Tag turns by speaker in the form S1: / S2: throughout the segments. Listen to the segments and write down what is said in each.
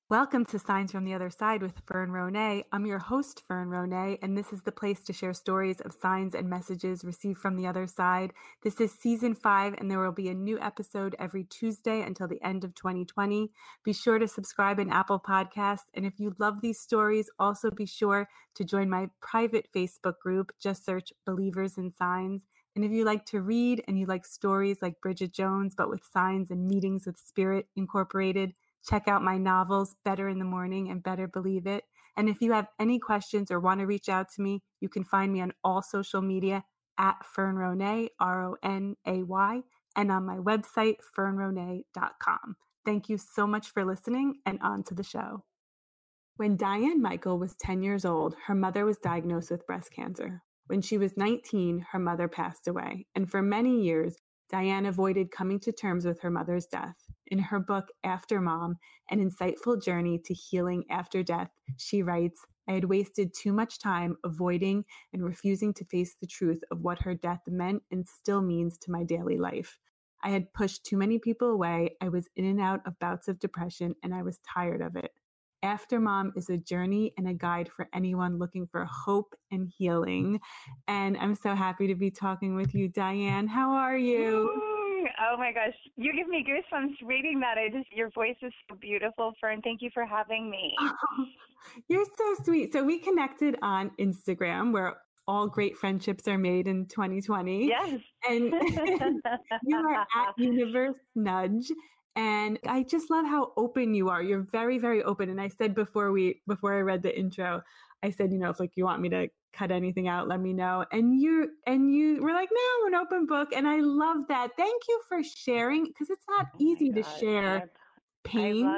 S1: Welcome to Signs from the Other Side with Fern Ronay. I'm your host, Fern Ronay, and this is the place to share stories of signs and messages received from the other side. This is season 5, and there will be a new episode every Tuesday until the end of 2020. Be sure to subscribe in Apple Podcasts, and if you love these stories, also be sure to join my private Facebook group. Just search Believers in Signs. And if you like to read and you like stories like Bridget Jones, but with signs and meetings with spirit incorporated, check out my novels, Better in the Morning and Better Believe It. And if you have any questions or want to reach out to me, you can find me on all social media at Fern Ronay, Ronay, and on my website, fernronay.com. Thank you so much for listening, and on to the show. When Diane Michael was 10 years old, her mother was diagnosed with breast cancer. When she was 19, her mother passed away, and for many years, Diane avoided coming to terms with her mother's death. In her book, After Mom, An Insightful Journey to Healing After Death, she writes, I had wasted too much time avoiding and refusing to face the truth of what her death meant and still means to my daily life. I had pushed too many people away, I was in and out of bouts of depression, and I was tired of it. After Mom is a journey and a guide for anyone looking for hope and healing. And I'm so happy to be talking with you, Diane. How are you?
S2: Oh my gosh, you give me goosebumps reading that. Your voice is so beautiful, Fern. Thank you for having me.
S1: Oh, you're so sweet. So we connected on Instagram, where all great friendships are made in 2020.
S2: Yes.
S1: And you are at Universe Nudge. And I just love how open you are. You're very, very open. And I said before I read the intro, I said, if you want me to cut anything out, let me know. And you were like, no, we're an open book. And I love that. Thank you for sharing, because it's not easy to share pain.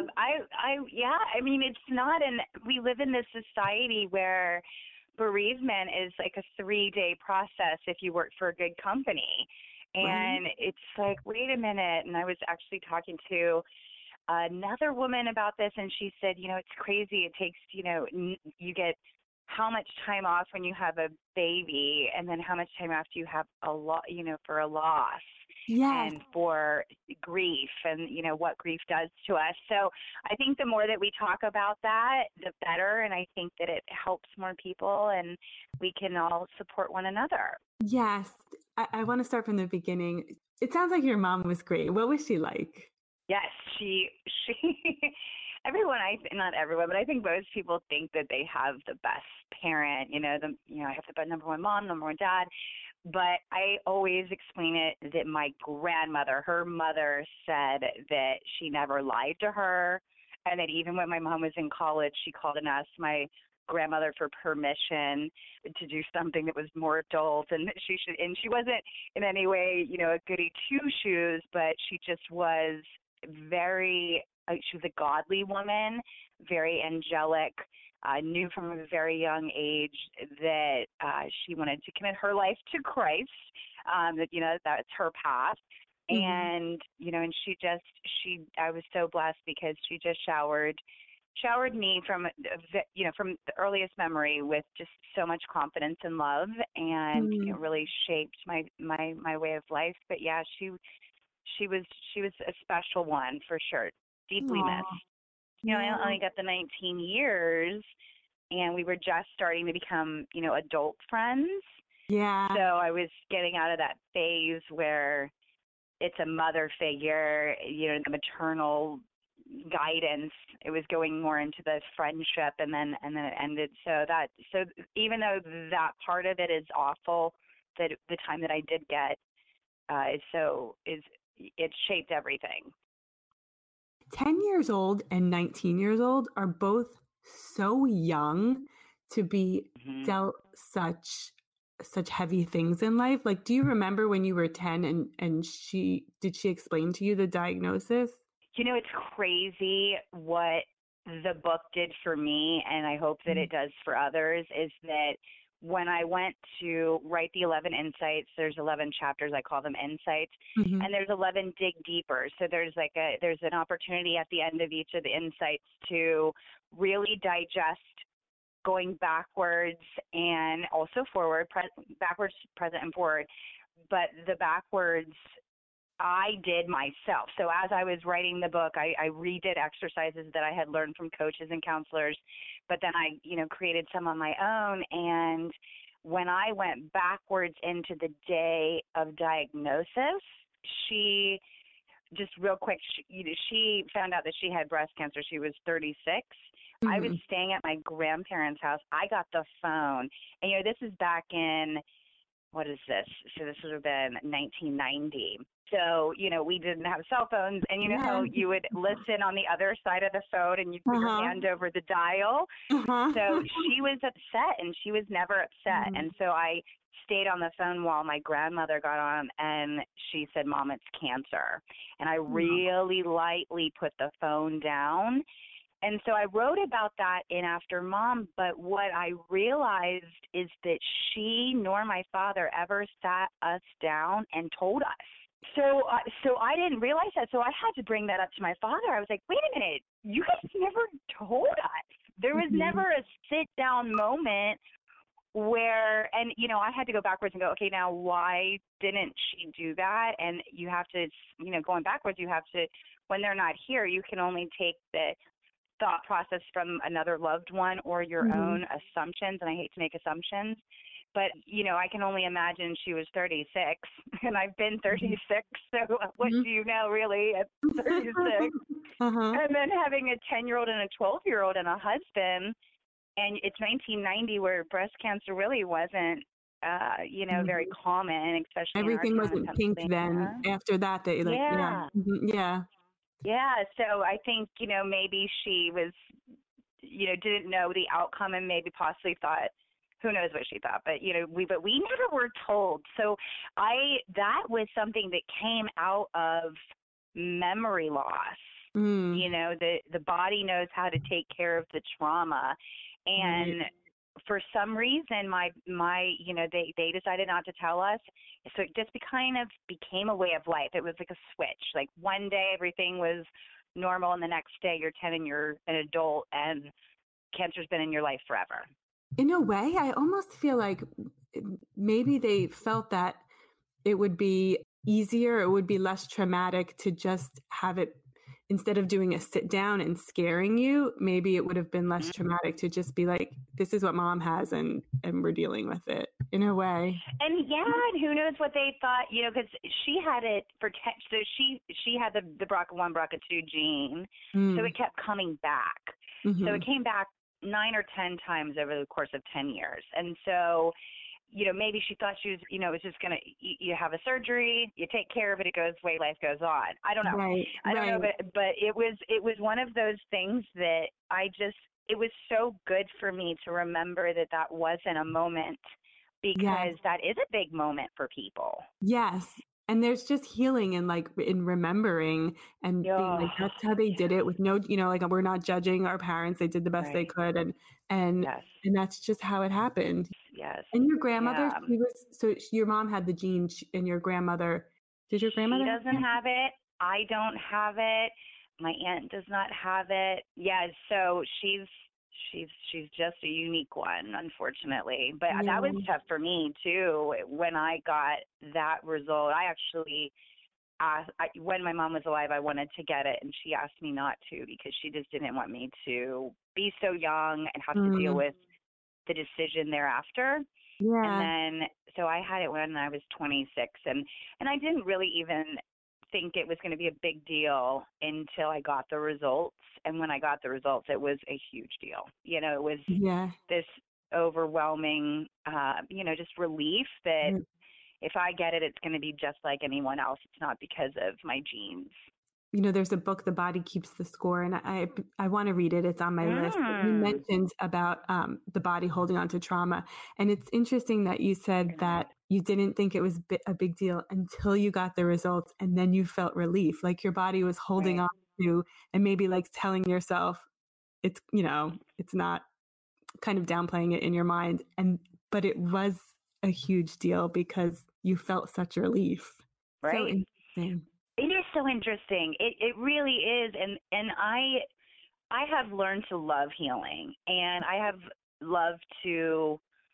S2: I mean, it's not, and we live in this society where bereavement is like a 3-day process if you work for a good company. And it's like, wait a minute. And I was actually talking to another woman about this, and she said, it's crazy. It takes, you get how much time off when you have a baby, and then how much time off do you have for a loss.
S1: Yes.
S2: And for grief and, what grief does to us. So I think the more that we talk about that, the better. And I think that it helps more people and we can all support one another.
S1: Yes. I want to start from the beginning. It sounds like your mom was great. What was she like?
S2: Yes, she everyone, not everyone, but I think most people think that they have the best parent, I have the number one mom, number one dad. But I always explain it that my grandmother, her mother, said that she never lied to her, and that even when my mom was in college, she called and asked my grandmother for permission to do something that was more adult, and that she wasn't in any way, a goody two-shoes, but she just was she was a godly woman, very angelic. Knew from a very young age that she wanted to commit her life to Christ, that's her path. Mm-hmm. And, I was so blessed because she just showered me from the earliest memory with just so much confidence and love, and really shaped my way of life. But yeah, she was a special one for sure, deeply missed. I only got the 19 years, and we were just starting to become, adult friends.
S1: Yeah.
S2: So I was getting out of that phase where it's a mother figure, the maternal guidance. It was going more into the friendship, and then it ended. So even though that part of it is awful, that the time that I did get it shaped everything.
S1: 10 years old and 19 years old are both so young to be dealt such heavy things in life. Like, do you remember when you were 10 and did she explain to you the diagnosis?
S2: It's crazy what the book did for me, and I hope that it does for others, is that when I went to write the 11 insights, there's 11 chapters, I call them insights, and there's 11 dig deeper. So there's an opportunity at the end of each of the insights to really digest going backwards and also forward, backwards, present, and forward. But the backwards I did myself. So as I was writing the book, I redid exercises that I had learned from coaches and counselors, but then I, created some on my own. And when I went backwards into the day of diagnosis, she just real quick, she found out that she had breast cancer. She was 36.
S1: Mm-hmm.
S2: I was staying at my grandparents' house. I got the phone. And, this is back in, what is this? So this would have been 1990. So, we didn't have cell phones. And how you would listen on the other side of the phone and you'd put your hand over the dial. So she was upset, and she was never upset. And so I stayed on the phone while my grandmother got on, and she said, "Mom, it's cancer." And I really lightly put the phone down. And so I wrote about that in After Mom, but what I realized is that she nor my father ever sat us down and told us. So I didn't realize that. So I had to bring that up to my father. I was like, wait a minute, you guys never told us. There was never a sit-down moment where, and, I had to go backwards and go, okay, now why didn't she do that? And you have to, going backwards, you have to, when they're not here, you can only take the thought process from another loved one or your own assumptions. And I hate to make assumptions, but, I can only imagine she was 36 and I've been 36. So what do you know really at 36? And then having a 10-year-old and a 12-year-old and a husband. And it's 1990 where breast cancer really wasn't, very common, especially
S1: everything
S2: in our town
S1: wasn't pink then. After that, they
S2: Yeah. So I think, maybe she was, didn't know the outcome and maybe possibly thought, who knows what she thought, but, we never were told. So that was something that came out of memory loss. The body knows how to take care of the trauma. And for some reason, my they decided not to tell us. So it just kind of became a way of life. It was like a switch. Like one day everything was normal, and the next day you're 10 and you're an adult, and cancer's been in your life forever.
S1: In a way, I almost feel like maybe they felt that it would be easier, it would be less traumatic to just have it, instead of doing a sit down and scaring you, maybe it would have been less traumatic to just be like, this is what Mom has, and we're dealing with it in a way.
S2: And and who knows what they thought, because she had it for so she had the BRCA1, BRCA2 gene, so it kept coming back. So it came back 9 or 10 times over the course of 10 years. And so, maybe she thought she was, it was just going to, you have a surgery, you take care of it, it goes away, life goes on. I don't know. I don't know, but it was one of those things that it was so good for me to remember that wasn't a moment, because that is a big moment for people.
S1: Yes. And there's just healing in in remembering and being like, that's how they did it with no, we're not judging our parents. They did the best they could. And that's just how it happened.
S2: Yes.
S1: And your grandmother, your mom had the gene, and your grandmother, did your grandmother?
S2: She doesn't have it. I don't have it. My aunt does not have it. Yeah. So she's just a unique one, unfortunately. But that was tough for me too. When I got that result, I actually asked, when my mom was alive, I wanted to get it, and she asked me not to, because she just didn't want me to be so young and have to deal with the decision thereafter. And then, so I had it when I was 26, and I didn't really even think it was going to be a big deal until I got the results. And when I got the results, it was a huge deal. It was this overwhelming, just relief that if I get it, it's going to be just like anyone else. It's not because of my genes.
S1: There's a book, The Body Keeps the Score, and I want to read it. It's on my list. You mentioned about the body holding on to trauma. And it's interesting that you said that you didn't think it was a big deal until you got the results, and then you felt relief, like your body was holding on to, and maybe like telling yourself it's, it's not, kind of downplaying it in your mind. But it was a huge deal because you felt such relief.
S2: Right.
S1: So interesting.
S2: It is so interesting. It really is. And I have learned to love healing, and I have loved to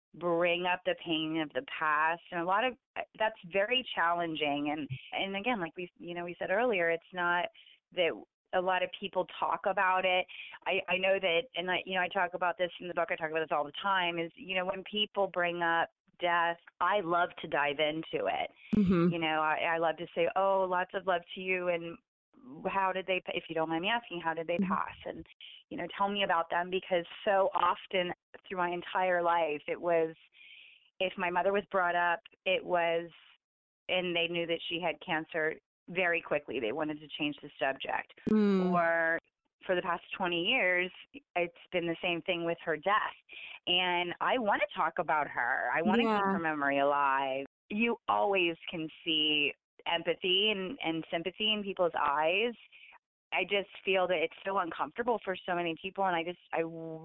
S2: bring up the pain of the past, and a lot of that's very challenging. And again, like we said earlier, it's not that a lot of people talk about it. I know that, and I talk about this in the book. I talk about this all the time. Is when people bring up death, I love to dive into it.
S1: Mm-hmm.
S2: I love to say, oh, lots of love to you, and how did they, if you don't mind me asking, how did they pass? And, tell me about them, because so often through my entire life, it was, if my mother was brought up, it was, and they knew that she had cancer very quickly, they wanted to change the subject. Or for the past 20 years, it's been the same thing with her death. And I want to talk about her. I want to keep her memory alive. You always can see empathy and sympathy in people's eyes. I just feel that it's so uncomfortable for so many people, and I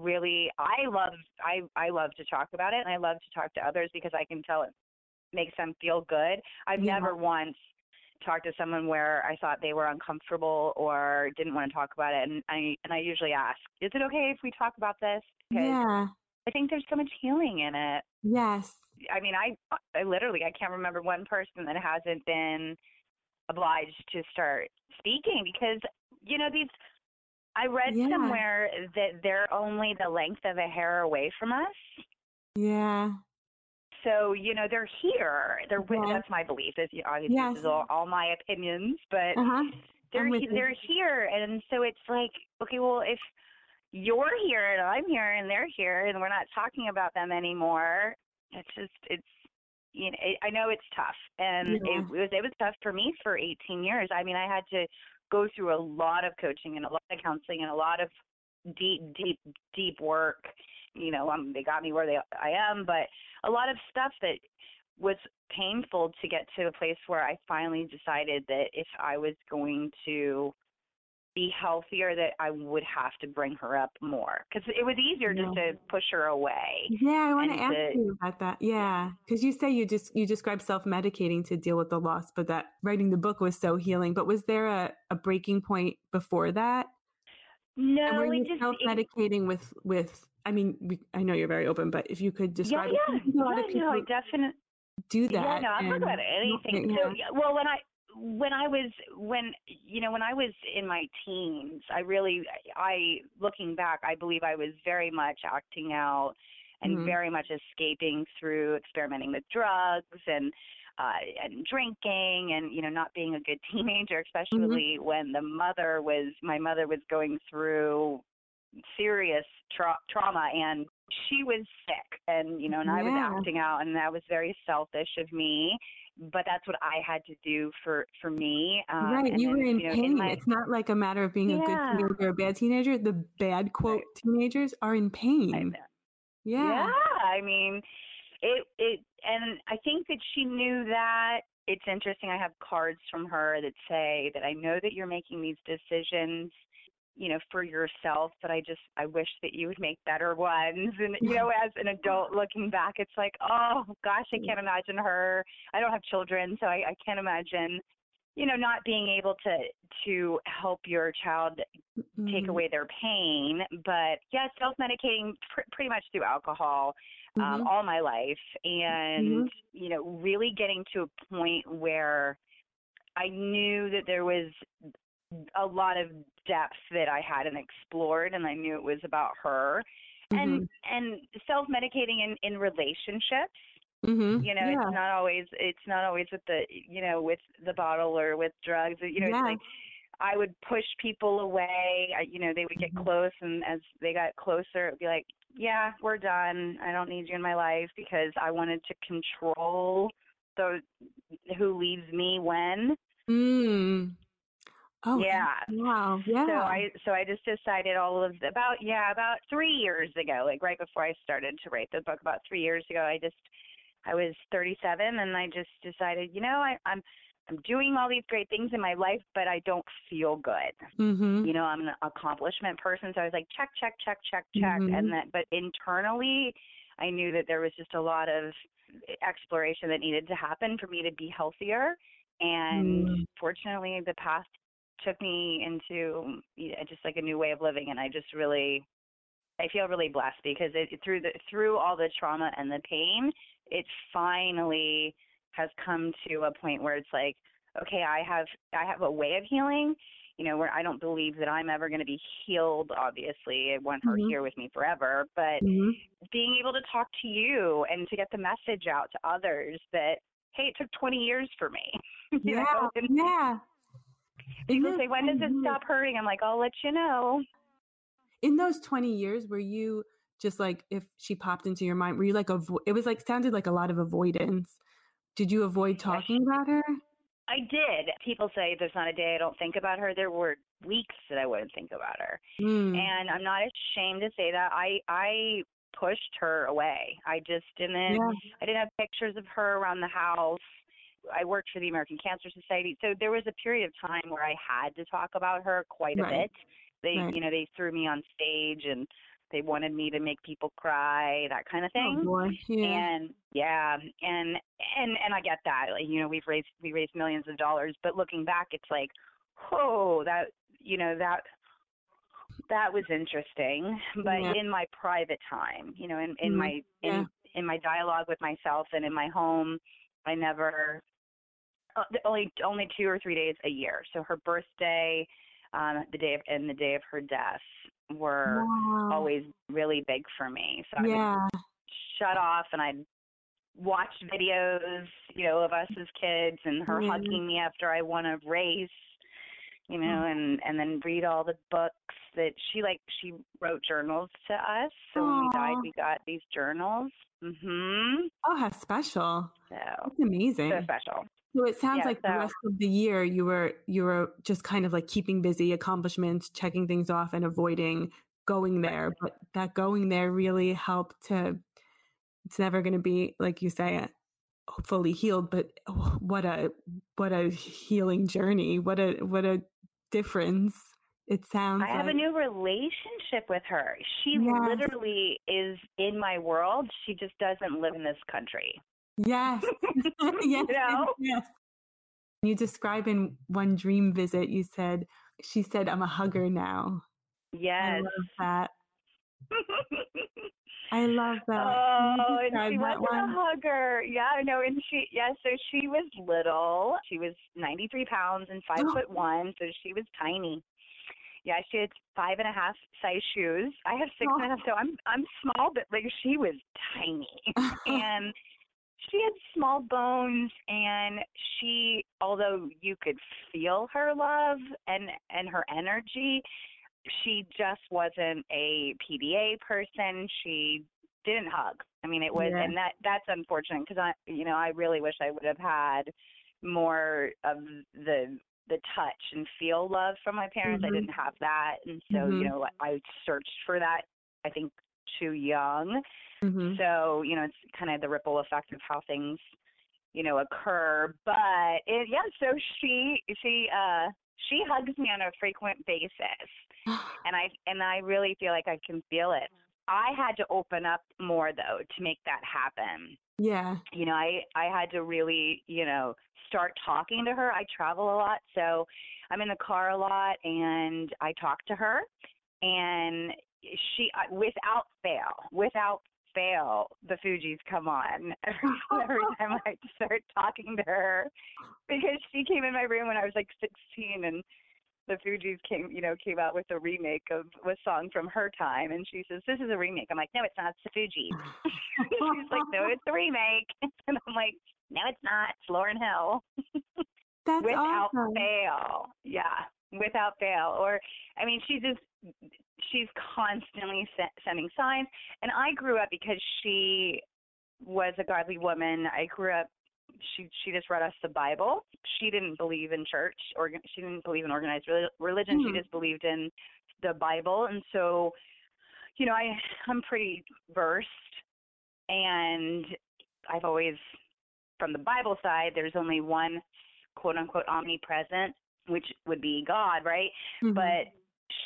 S2: love to talk about it, and I love to talk to others because I can tell it makes them feel good. I've never once talked to someone where I thought they were uncomfortable or didn't want to talk about it, and I usually ask, is it okay if we talk about this? Because I think there's so much healing in it.
S1: Yes.
S2: I mean, I literally, I can't remember one person that hasn't been obliged to start speaking, because, I read somewhere that they're only the length of a hair away from us.
S1: Yeah.
S2: So, they're here. That's my belief. Obviously, this is all my opinions, but they're here. And so it's like, okay, well, if you're here and I'm here and they're here and we're not talking about them anymore, I know it's tough. And it was tough for me for 18 years. I mean, I had to go through a lot of coaching and a lot of counseling and a lot of deep work. They got me where I am, but a lot of stuff that was painful to get to a place where I finally decided that if I was going to be healthier, that I would have to bring her up more, because it was easier just to push her away.
S1: Yeah, I want to ask you about that. Yeah, because you say you describe self-medicating to deal with the loss, but that writing the book was so healing. But was there a breaking point before that?
S2: No,
S1: and were you self-medicating with? I mean, I know you're very open, but if you could describe it, a lot of people
S2: I definitely
S1: do that.
S2: Yeah, no, I'm not about anything. So, well, when I was in my teens, looking back, I believe I was very much acting out and very much escaping through experimenting with drugs and drinking and, not being a good teenager, especially when my mother was going through serious trauma, and she was sick, and, and I was acting out, and that was very selfish of me. But that's what I had to do for me.
S1: Right, you were in pain. It's not like a matter of being a good teenager or a bad teenager. The bad, quote, teenagers are in pain.
S2: Yeah, I mean, and I think that she knew that. It's interesting. I have cards from her that say that I know that you're making these decisions, for yourself, but I wish that you would make better ones. And, as an adult looking back, it's like, oh gosh, I can't imagine her. I don't have children, so I can't imagine, not being able to help your child take away their pain. But yeah, self-medicating pretty much through alcohol, all my life. And, really getting to a point where I knew that there was a lot of depth that I hadn't explored, and I knew it was about her. And self-medicating in relationships. It's not always with with the bottle or with drugs. It's like I would push people away. They would get close, and as they got closer, it would be like, yeah, we're done. I don't need you in my life, because I wanted to control who leaves me when.
S1: Oh,
S2: yeah.
S1: Wow. Yeah.
S2: So I just decided about 3 years ago, like right before I started to write the book, about 3 years ago, I was 37, and I just decided, I'm doing all these great things in my life, but I don't feel good. I'm an accomplishment person, so I was like, check. But internally, I knew that there was just a lot of exploration that needed to happen for me to be healthier. And fortunately, the past took me into just like a new way of living, and I just really I feel really blessed because through all the trauma and the pain, it finally has come to a point where it's like, okay, I have a way of healing, where I don't believe that I'm ever going to be healed. Obviously, I want her
S1: Mm-hmm.
S2: here with me forever, but
S1: Mm-hmm.
S2: being able to talk to you and to get the message out to others that, hey, it took 20 years for me,
S1: Yeah.
S2: and
S1: Yeah. In
S2: people
S1: those
S2: say, when does
S1: 20
S2: it
S1: years,
S2: stop hurting? I'm like, I'll let you know.
S1: in those 20 years, were you just like, if she popped into your mind, were you like, it was like, sounded like a lot of avoidance. Did you avoid
S2: Yes,
S1: talking about her?
S2: I did. People say there's not a day I don't think about her. There were weeks that I wouldn't think about her.
S1: Mm.
S2: And I'm not ashamed to say that. I pushed her away.
S1: Yeah.
S2: I didn't have pictures of her around the house. I worked for the American Cancer Society. So there was a period of time where I had to talk about her quite a
S1: Right.
S2: bit. They,
S1: Right.
S2: they threw me on stage and they wanted me to make people cry, that kind of
S1: Oh
S2: thing.
S1: boy. Yeah.
S2: And yeah, and I get that. Like, we raised millions of dollars, but looking back, it's like, oh, that was interesting. But
S1: Yeah.
S2: in my private time, in
S1: Mm.
S2: my
S1: Yeah.
S2: in my dialogue with myself and in my home, I never only 2 or 3 days a year. So her birthday, the day of her death were
S1: Wow.
S2: always really big for me. So I would
S1: Yeah.
S2: shut off and I'd watch videos, of us as kids and her
S1: Yeah.
S2: hugging me after I won a race,
S1: Oh.
S2: and then read all the books that she wrote journals to us. So when we died,
S1: Aw.
S2: we got these journals.
S1: Oh, how special.
S2: So
S1: That's
S2: so
S1: amazing.
S2: special.
S1: So it sounds
S2: Yeah.
S1: like the
S2: So
S1: rest of the year you were just kind of like keeping busy, accomplishments, checking things off and avoiding going
S2: right.
S1: there. But that going there really helped to, it's never going to be, like you say, fully healed, but what a healing journey. What a difference it
S2: I
S1: sounds
S2: have a
S1: like.
S2: new relationship with her. She
S1: Yes.
S2: literally is in my world. She just doesn't live in this country.
S1: Yes.
S2: you
S1: Yes.
S2: know?
S1: Yes. You describe in one dream visit, she said, I'm a hugger now. I
S2: Yes.
S1: love that. I love that. Can you
S2: Oh, and
S1: describe
S2: she
S1: that
S2: wasn't a
S1: one?
S2: hugger. Yeah, I know. And so she was little. She was 93 pounds and 5'1", so she was tiny. Yeah, she had 5.5 size shoes. I have 6.5, so I'm small, but like she was tiny. And she had small bones, and although you could feel her love and her energy, she just wasn't a PDA person. She didn't hug. I mean, it was,
S1: Yeah.
S2: and that's unfortunate because I really wish I would have had more of the touch and feel love from my parents. I
S1: Mhm.
S2: didn't have that, and so
S1: Mhm.
S2: I searched for that. I think too young.
S1: Mhm.
S2: So it's kind of the ripple effect of how things occur. But so she hugs me on a frequent basis, and I really feel like I can feel it. I had to open up more though to make that happen.
S1: Yeah.
S2: I had to really, start talking to her. I travel a lot, so I'm in the car a lot, and I talk to her, and without fail, the Fugees come on every time I start talking to her, because she came in my room when I was like 16, and the Fugees came out with a remake of a song from her time, and she says, "This is a remake." I'm like, "No, it's not. It's the Fugees." She's like, "No, it's a remake," and I'm like, "No, it's not. It's Lauryn Hill."
S1: That's
S2: Without
S1: awesome.
S2: fail, yeah, without fail. Or, I mean, she's constantly sending signs, and I grew up because she was a godly woman. I grew up. She just read us the Bible. She didn't believe in church, or she didn't believe in organized religion. She
S1: Mm.
S2: just believed in the Bible, and so I'm pretty versed, and I've always, from the Bible side, there's only one quote unquote omnipresent, which would be God, right?
S1: Mhm.
S2: But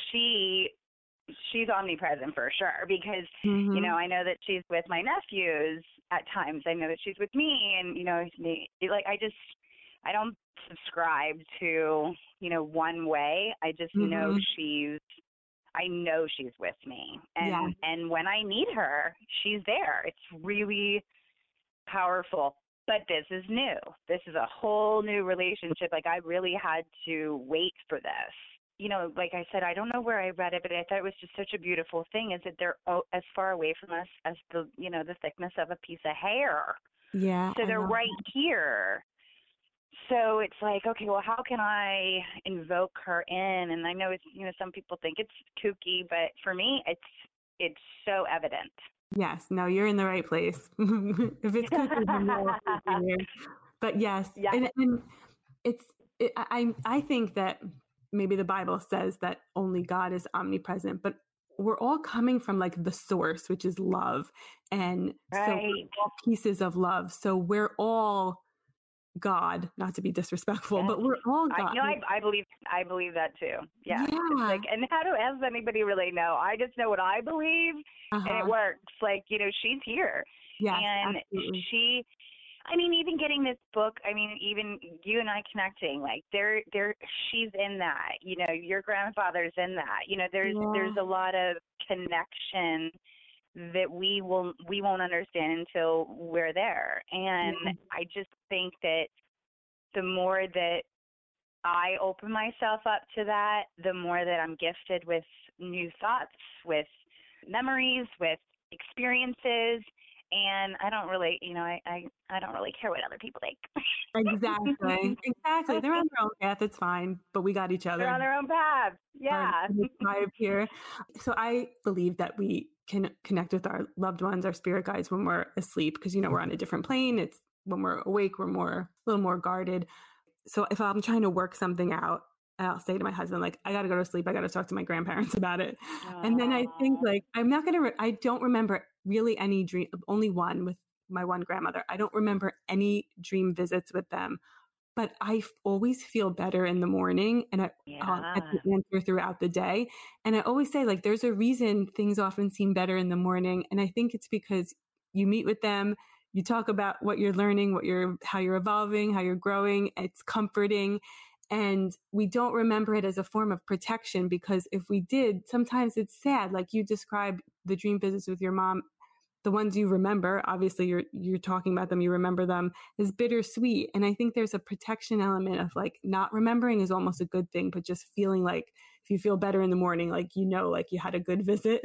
S2: she's omnipresent for sure, because
S1: Mhm.
S2: I know that she's with my nephews at times. I know that she's with me, and like I don't subscribe to one way. I just know
S1: Mhm.
S2: I know she's with me.
S1: Yeah.
S2: And when I need her, she's there. It's really powerful. But this is new. This is a whole new relationship. Like, I really had to wait for this. You know, like I said, I don't know where I read it, but I thought it was just such a beautiful thing, is that they're as far away from us as the, you know, the thickness of a piece of hair.
S1: Yeah.
S2: So
S1: I
S2: they're
S1: love
S2: right here. So it's like, okay, well, how can I invoke her in? And I know it's, you know, some people think it's kooky, but for me, it's so evident.
S1: Yes, no, you're in the right place. If it's cookies, then you're also here. But yes,
S2: Yeah.
S1: and it's I think that maybe the Bible says that only God is omnipresent, but we're all coming from like the source, which is love, and so we're
S2: Right.
S1: all pieces of love. So we're all God, not to be disrespectful,
S2: Yes.
S1: but we're all God.
S2: I believe that too. Yes. It's
S1: Yeah.
S2: like, and how does anybody really know? I just know what I believe, and it
S1: Uh-huh.
S2: works. Like, you know, she's here,
S1: Yes,
S2: and
S1: absolutely.
S2: I mean, even getting this book, I mean, even you and I connecting, like she's in that, you know, your grandfather's in that, you know, there's
S1: Yeah.
S2: a lot of connection that we won't understand until we're there. And
S1: Yeah.
S2: I just think that the more that I open myself up to that, the more that I'm gifted with new thoughts, with memories, with experiences. And I don't really, you know, I don't really care what other people think.
S1: Exactly. Exactly. They're on their own path. It's fine, but we got each
S2: They're
S1: other.
S2: on their own path.
S1: Our
S2: Yeah.
S1: vibe here. So I believe that we can connect with our loved ones, our spirit guides, when we're asleep, because you know we're on a different plane. It's when we're awake, we're a little more guarded. So if I'm trying to work something out, I'll say to my husband, like, I got to go to sleep. I got to talk to my grandparents about it. And then I think,
S2: Aw.
S1: like, I'm not going to, I don't remember really any dream, only one with my one grandmother. I don't remember any dream visits with them, but I always feel better in the morning, and I'll get
S2: Yeah.
S1: the answer throughout the day. And I always say, like, there's a reason things often seem better in the morning. And I think it's because you meet with them, you talk about what you're learning, how you're evolving, how you're growing. It's comforting. And we don't remember it as a form of protection, because if we did, sometimes it's sad. Like you described the dream visits with your mom, the ones you remember, obviously you're talking about them, you remember them, is bittersweet. And I think there's a protection element of like not remembering is almost a good thing, but just feeling like if you feel better in the morning, like, you know, like you had a good visit.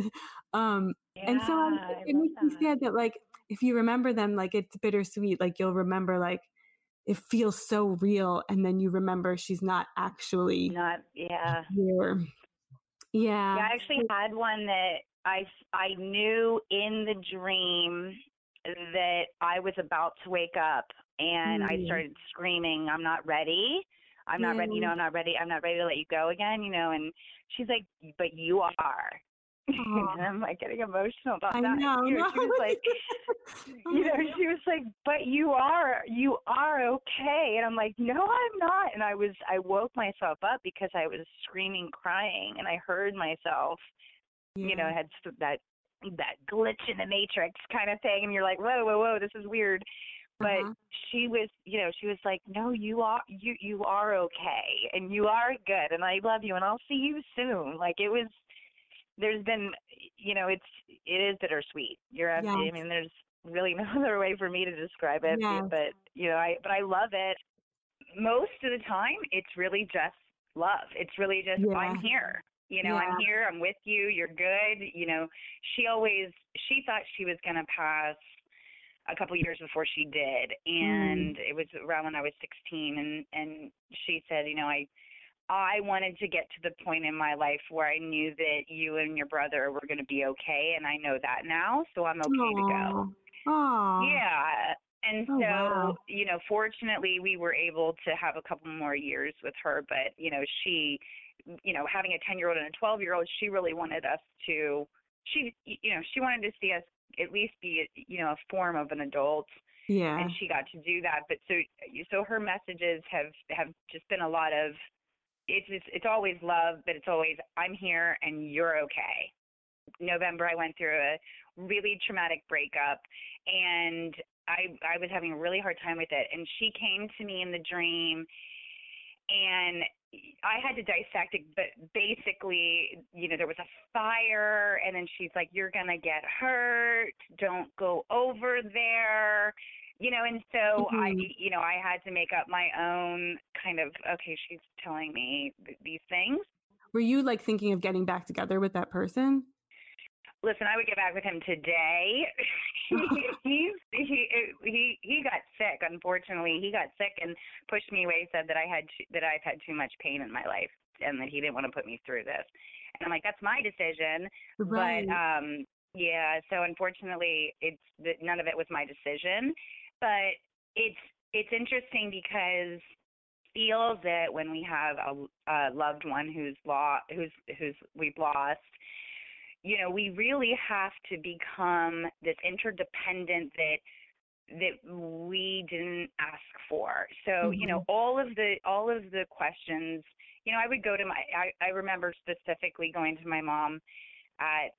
S1: And so
S2: Yeah. I
S1: it
S2: love
S1: makes me
S2: that.
S1: sad that like, if you remember them, like it's bittersweet, like you'll remember like it feels so real. And then you remember she's not actually
S2: Not, yeah.
S1: here.
S2: Yeah,
S1: Yeah.
S2: I actually had one that I knew in the dream that I was about to wake up, and I
S1: Mm,
S2: started screaming, "I'm not ready. I'm not
S1: yeah.
S2: ready. You know, I'm not ready. I'm not ready to let you go again, you know." And she's like, "But you are." And
S1: Oh,
S2: I'm like getting emotional about
S1: I
S2: that.
S1: know.
S2: You know,
S1: No.
S2: she was like,
S1: Oh
S2: you
S1: my
S2: know,
S1: God.
S2: she was like, "But you are okay." And I'm like, "No, I'm not." And I woke myself up because I was screaming, crying, and I heard myself, you know,
S1: Yeah.
S2: had that glitch in the matrix kind of thing, and you're like, "Whoa, whoa, whoa, this is weird." But
S1: Uh-huh.
S2: she was, you know, she was like, "No, you are okay, and you are good, and I love you, and I'll see you soon." Like, it was, there's been, you know, it is bittersweet. I
S1: Yes.
S2: mean, there's really no other way for me to describe it,
S1: Yes.
S2: but you know, I love it. Most of the time, it's really just love. It's really just, I'm
S1: Yeah.
S2: here. You know, I'm
S1: Yeah.
S2: here. I'm with you. You're good. You know, she thought she was going to pass a couple years before she did,
S1: Mm.
S2: and it was around when I was 16, and she said, you know, I wanted to get to the point in my life where I knew that you and your brother were going to be okay, and I know that now, so I'm okay to go.
S1: Aw. Aw.
S2: Yeah. And
S1: Oh,
S2: so,
S1: wow.
S2: you know, fortunately we were able to have a couple more years with her, but, you know, you know, having a 10-year-old and a 12-year-old, she really wanted us to, you know, she wanted to see us at least be, you know, a form of an adult, and
S1: Yeah.
S2: she got to do that. But so her messages have just been a lot of, it's always love, but it's always, I'm here and you're okay. November, I went through a really traumatic breakup, and I was having a really hard time with it. And she came to me in the dream, and I had to dissect it, but basically, there was a fire, and then she's like, "You're gonna get hurt. Don't go over there." And so I had to make up my own kind of, okay, she's telling me these things.
S1: Were you like thinking of getting back together with that person?
S2: Listen, I would get back with him today. He got sick. Unfortunately, he got sick and pushed me away. Said that I've had too much pain in my life, and that he didn't want to put me through this. And I'm like, that's my decision.
S1: Right.
S2: But yeah. So unfortunately, none of it was my decision. But it's interesting because feels that when we have a loved one who's we've lost, we really have to become this interdependent that we didn't ask for. So, all of the questions, I would go to I remember specifically going to my mom at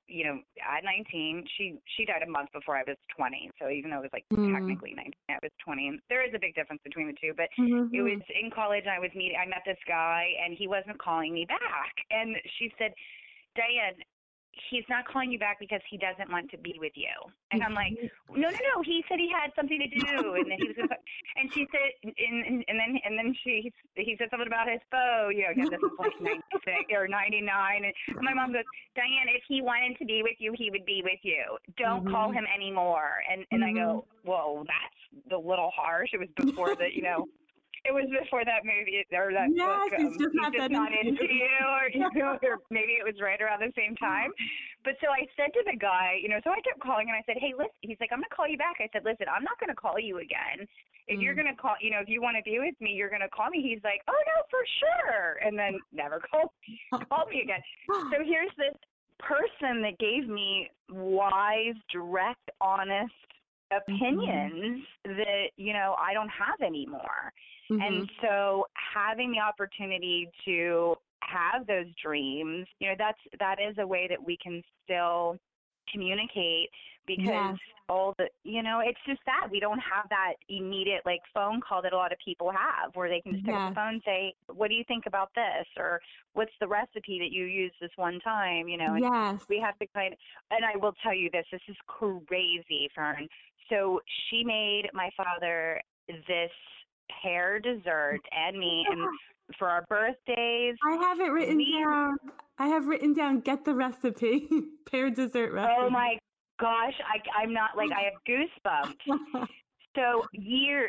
S2: 19. She died a month before I was 20. So even though it was like technically 19, I was 20. And there is a big difference between the two, but it was in college. I met this guy and he wasn't calling me back. And she said, "Diane, he's not calling you back because he doesn't want to be with you." And I'm like, no. He said he had something to do, and then he was going to. And she said, and then he said something about his foe. Again, this is like 96 or 99. And my mom goes, "Diane, if he wanted to be with you, he would be with you. Don't call him anymore." And I go, "Whoa, that's a little harsh." It was before the, It was before that movie or that book.
S1: He's just not
S2: into you, or maybe it was right around the same time. But so I said to the guy, so I kept calling and I said, "Hey, listen." He's like, "I'm going to call you back." I said, "Listen, I'm not going to call you again. If you're going to call, if you want to be with me, you're going to call me." He's like, "Oh no, for sure," and then never called me again. So here's this person that gave me wise, direct, honest opinions that I don't have anymore. And so having the opportunity to have those dreams, that is a way that we can still communicate, because all the, it's just that we don't have that immediate like phone call that a lot of people have, where they can just pick up the phone and say, "What do you think about this?" or "What's the recipe that you used this one time?" And we have to and I will tell you this is crazy, Fern. So she made my father this pear dessert and me, and for our birthdays.
S1: I have it written down. I have written down, get the recipe, pear dessert recipe.
S2: Oh my gosh, I'm not like, I have goosebumps. So years,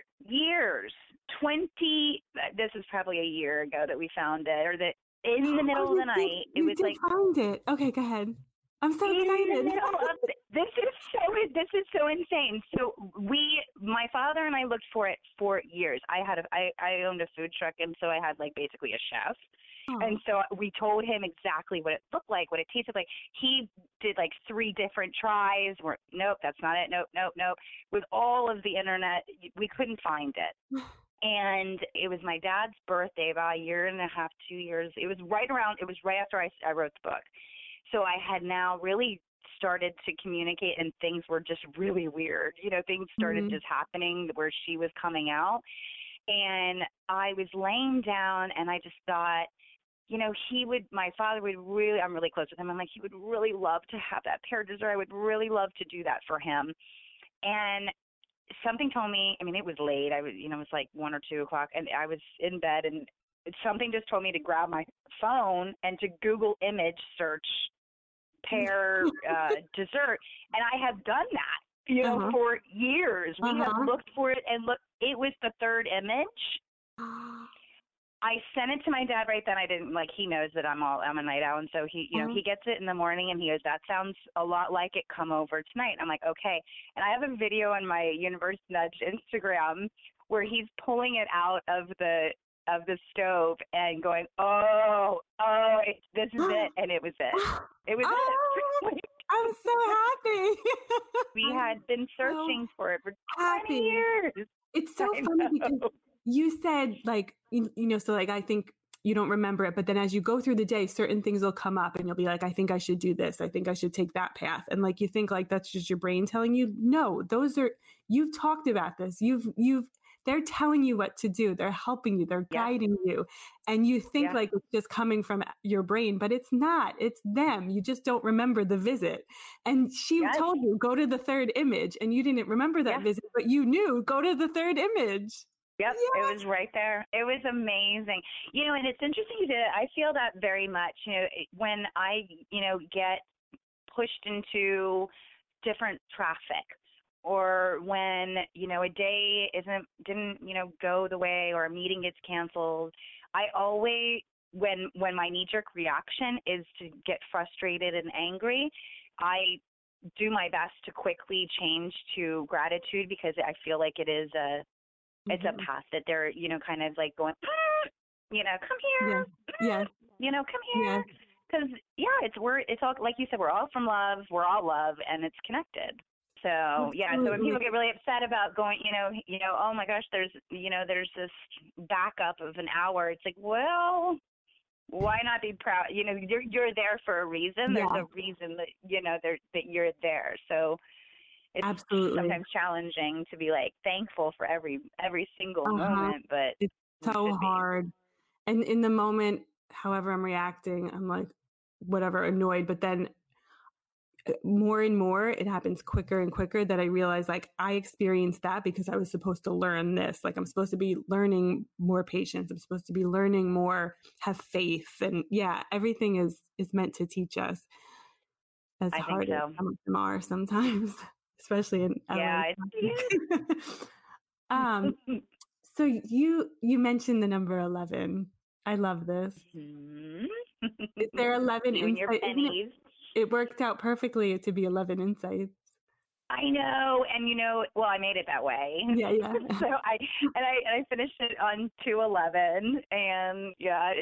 S2: 20, this is probably a year ago that we found it, or that in the middle of the night, it was like.
S1: Found it. Okay, go ahead. I'm so excited.
S2: This is so insane. So my father and I looked for it for years. I owned a food truck, and so I had like basically a chef. Oh. And so we told him exactly what it looked like, what it tasted like. He did like 3 different tries. Nope, that's not it. Nope. With all of the internet, we couldn't find it. And it was my dad's birthday, about a year and a half, 2 years. It was right after I wrote the book. So I had now really started to communicate, and things were just really weird. Things started just happening where she was coming out. And I was laying down, and I just thought, my father would really, I'm really close with him. I'm like, he would really love to have that pear dessert. I would really love to do that for him. And something told me, it was late. It was like 1 or 2 o'clock, and I was in bed, and something just told me to grab my phone and to Google image search pear dessert. And I have done that, for years. We have looked for it and it was the 3rd image. I sent it to my dad right then. I didn't he knows that I'm a night owl. And so he, he gets it in the morning and he goes, "That sounds a lot like it. Come over tonight." I'm like, "Okay." And I have a video on my Universe Nudge Instagram where he's pulling it out of the stove and going, this is it. And it was it. It was it.
S1: I'm so happy.
S2: We had been searching for it for 20 years.
S1: It's so funny because you said so I think you don't remember it, but then as you go through the day, certain things will come up and you'll be like, "I think I should do this. I think I should take that path." And you think that's just your brain telling you, no, you've talked about this. they're telling you what to do. They're helping you. They're guiding you. And you think like it's just coming from your brain, but it's not. It's them. You just don't remember the visit. And she told you, go to the third image, and you didn't remember that visit, but you knew, go to the third image.
S2: Yep, yes. It was right there. It was amazing. You know, and it's interesting I feel that very much, you know, when I, you know, get pushed into different traffic, or when, you know, a day didn't, you know, go the way, or a meeting gets canceled, I always, when my knee-jerk reaction is to get frustrated and angry, I do my best to quickly change to gratitude, because I feel like it is it's a path that they're, you know, kind of like going, you know, come here, you know, come here. Because, it's all, like you said, we're all from love, we're all love, and it's connected. So, so when people get really upset about going, you know, oh my gosh, there's this backup of an hour, it's like, well, why not be proud? You know, you're there for a reason. There's a reason that, you know, that you're there. So it's sometimes challenging to be like thankful for every single moment, but
S1: it's so hard. And in the moment, however I'm reacting, I'm like, whatever, annoyed. But then more and more, it happens quicker and quicker that I realize, like, I experienced that because I was supposed to learn this. Like, I'm supposed to be learning more patience. I'm supposed to be learning more, have faith. And everything is meant to teach us, as hard as some of them are sometimes, especially in LA. So you mentioned the number 11. I love this. Is there 11 insights? It worked out perfectly to be 11 insights.
S2: I know, and you know, well, I made it that way. So I finished it on 211, and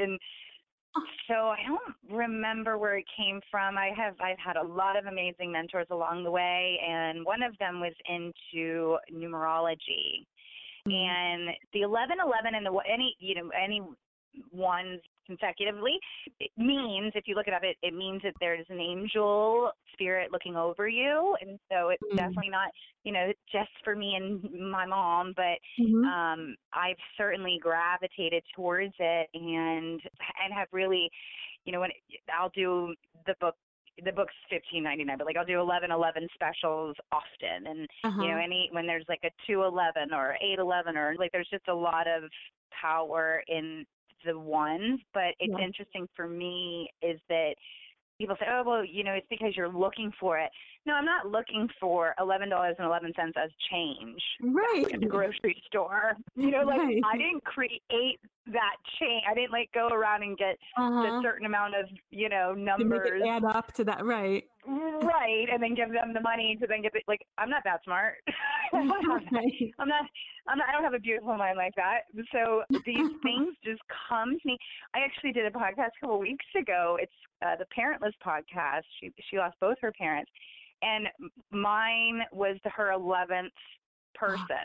S2: so I don't remember where it came from. I've had a lot of amazing mentors along the way, and one of them was into numerology. And the 1111 and any ones consecutively, it means, if you look it up, it means that there's an angel spirit looking over you. And so it's definitely not, you know, just for me and my mom, but I've certainly gravitated towards it and have really, you know, when I'll do the book's $15.99, but like I'll do 1111 specials often, and you know, when there's like a 211 or 811, or like there's just a lot of power in the ones. But it's interesting for me is that people say, oh, well, you know, it's because you're looking for it. No, I'm not looking for $11.11 as change at the grocery store. You know, like I didn't create that change. I didn't like go around and get a certain amount of, you know, numbers.
S1: To make it add up to that, right,
S2: and then give them the money to then get it. Like, I'm not that smart. I don't have a beautiful mind like that. So these things just come to me. I actually did a podcast a couple of weeks ago. It's the Parentless podcast. She lost both her parents, and mine was her 11th person.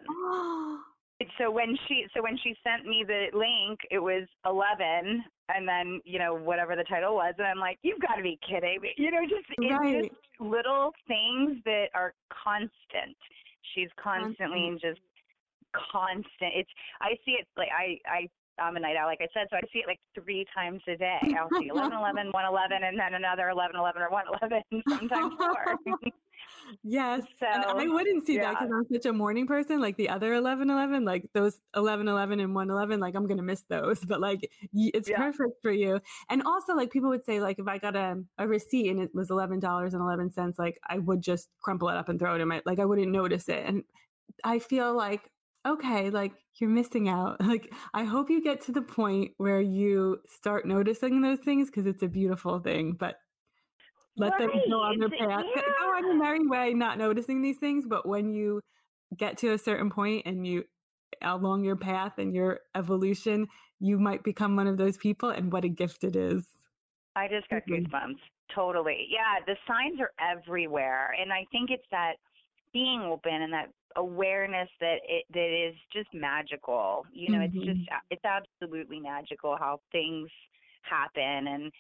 S2: So when she sent me the link, it was 11, and then, you know, whatever the title was, and I'm like, you've got to be kidding me. You know, it's just little things that are constant. She's constantly and just constant. I see it like I'm a night owl, like I said, so I see it like 3 times a day. I'll see 1111, 111, and then another 1111 or 111, sometimes 4.
S1: Yes. So, and I wouldn't see that because I'm such a morning person, like the other 1111, like those 1111 and 111, like I'm going to miss those, but like it's perfect for you. And also, like, people would say, like, if I got a receipt and it was $11.11, like I would just crumple it up and throw it in my, like I wouldn't notice it. And I feel like, okay, like you're missing out. Like, I hope you get to the point where you start noticing those things, because it's a beautiful thing, but let them go on their path. Go on your merry way, not noticing these things. But when you get to a certain point and you, along your path and your evolution, you might become one of those people, and what a gift it is.
S2: I just got goosebumps. Totally. Yeah, the signs are everywhere. And I think it's that being open and that awareness that is just magical. You know, it's absolutely magical how things happen. And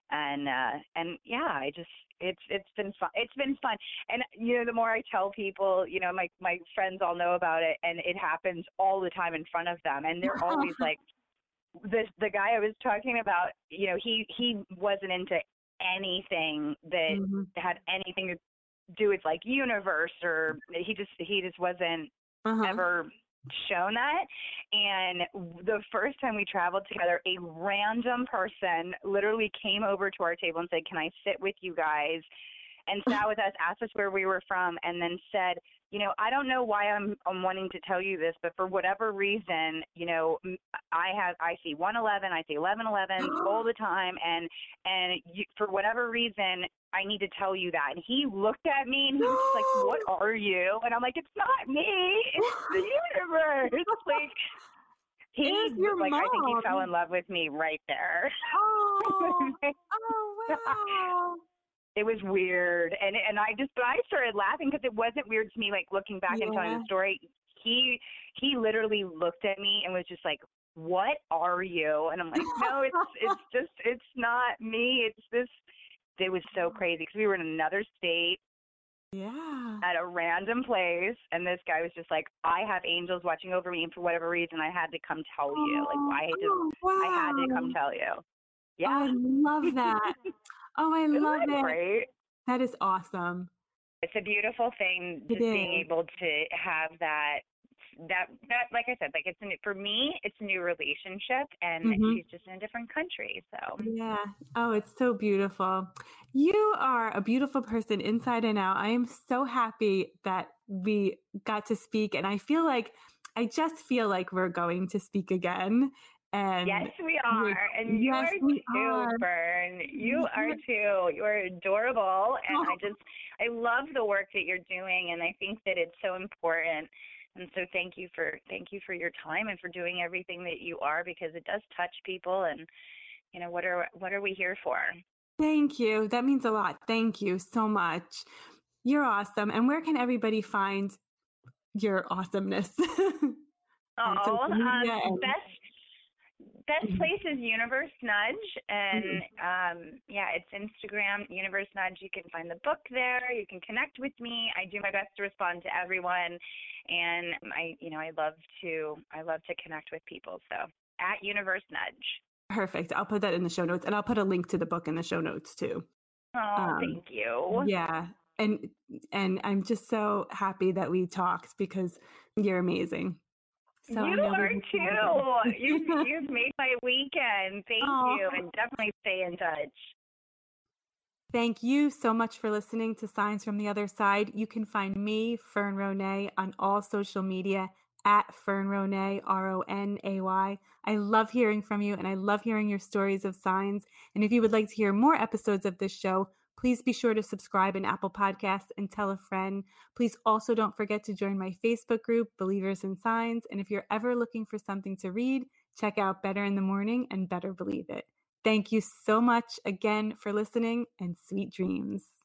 S2: And yeah, it's been fun. It's been fun. And the more I tell people, my friends all know about it, and it happens all the time in front of them, and they're always like, the guy I was talking about, he wasn't into anything that
S1: Mm-hmm.
S2: had anything to do with like universe, or he just wasn't ever shown that. And the first time we traveled together, a random person literally came over to our table and said, "Can I sit with you guys?" And sat with us, asked us where we were from, and then said, I don't know why I'm wanting to tell you this, but for whatever reason, I see 111, I see 1111 all the time, and for whatever reason, I need to tell you that. And he looked at me and he was just like, "What are you?" And I'm like, "It's not me, it's the universe." Like, I think he fell in love with me right there.
S1: Oh, wow.
S2: It was weird, and I started laughing because it wasn't weird to me. Like, looking back and telling the story, he literally looked at me and was just like, "What are you?" And I'm like, "No, it's not me. It's this." It was so crazy because we were in another state, at a random place, and this guy was just like, "I have angels watching over me, and for whatever reason, I had to come tell you. Like, I had to come tell you." Yeah,
S1: I love that. Oh, I love it.
S2: Great.
S1: That is awesome.
S2: It's a beautiful thing, just being able to have that, like I said, like, for me, it's a new relationship, and she's just in a different country. So
S1: yeah. Oh, it's so beautiful. You are a beautiful person inside and out. I am so happy that we got to speak, and I just feel like we're going to speak again. And
S2: yes, we are. And you are too, Fern. You are too. You are adorable. And I love the work that you're doing. And I think that it's so important. And so thank you for your time and for doing everything that you are, because it does touch people. And, what are we here for?
S1: Thank you. That means a lot. Thank you so much. You're awesome. And where can everybody find your awesomeness?
S2: Best place is Universe Nudge, and it's Instagram, Universe Nudge. You can find the book there. You can connect with me. I do my best to respond to everyone, and I love to connect with people. So at Universe Nudge.
S1: Perfect. I'll put that in the show notes, and I'll put a link to the book in the show notes too.
S2: Oh, thank you.
S1: Yeah, and I'm just so happy that we talked, because you're amazing. So
S2: you are too. You've made my weekend. Thank you, and definitely stay in touch.
S1: Thank you so much for listening to Signs from the Other Side. You can find me, Fern Ronay, on all social media at Fern Ronay, Ronay. I love hearing from you, and I love hearing your stories of signs. And if you would like to hear more episodes of this show, please be sure to subscribe in Apple Podcasts and tell a friend. Please also don't forget to join my Facebook group, Believers in Signs. And if you're ever looking for something to read, check out Better in the Morning and Better Believe It. Thank you so much again for listening, and sweet dreams.